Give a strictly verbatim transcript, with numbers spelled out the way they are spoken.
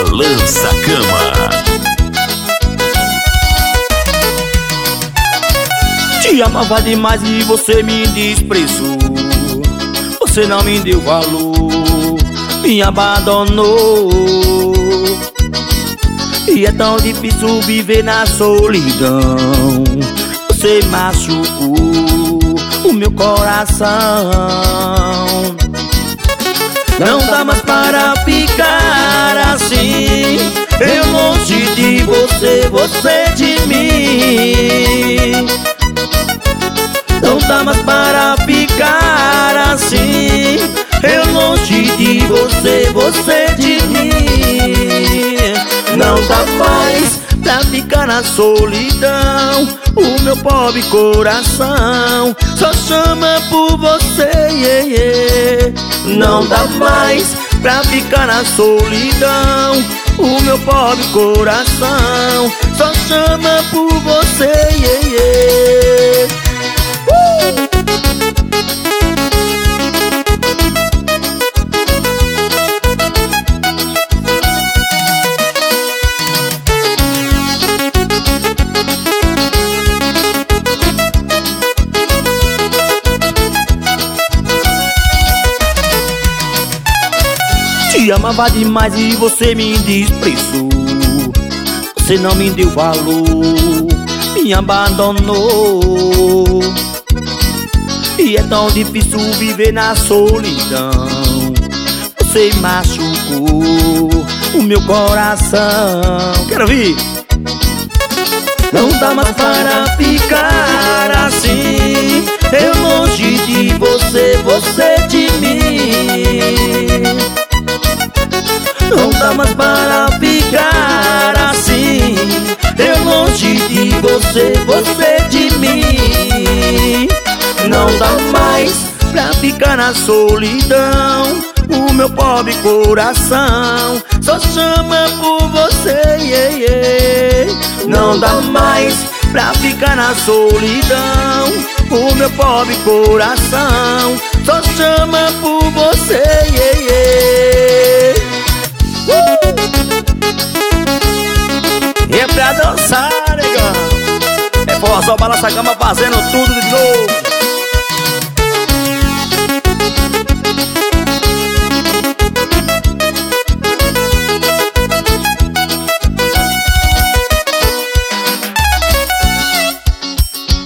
Balança Cama. Te amava demais e você me desprezou. Você não me deu valor, me abandonou. E é tão difícil viver na solidão. Você machucou o meu coração. Não dá mais para ficar assim, eu longe de você, você de mim. Não dá mais para ficar assim, eu longe de você, você de mim. Não dá mais pra ficar na solidão, o meu pobre coração só chama por você, yeah, yeah. Não dá mais pra ficar na solidão, o meu pobre coração só chama por você, yeah, yeah. Uh! Te amava demais e você me desprezou. Você não me deu valor, me abandonou. E é tão difícil viver na solidão. Você machucou o meu coração. Quero ouvir. Não dá mais para ficar assim, eu longe de você, você de mim. Não dá mais para ficar assim, eu longe de você, você de mim. Não dá mais pra ficar na solidão, o meu pobre coração só chama por você, yeah, yeah. Não dá mais pra ficar na solidão, o meu pobre coração só chama por você, yeah, yeah. Uh! É pra dançar, negão. É forró, só Balança Cama fazendo tudo de novo.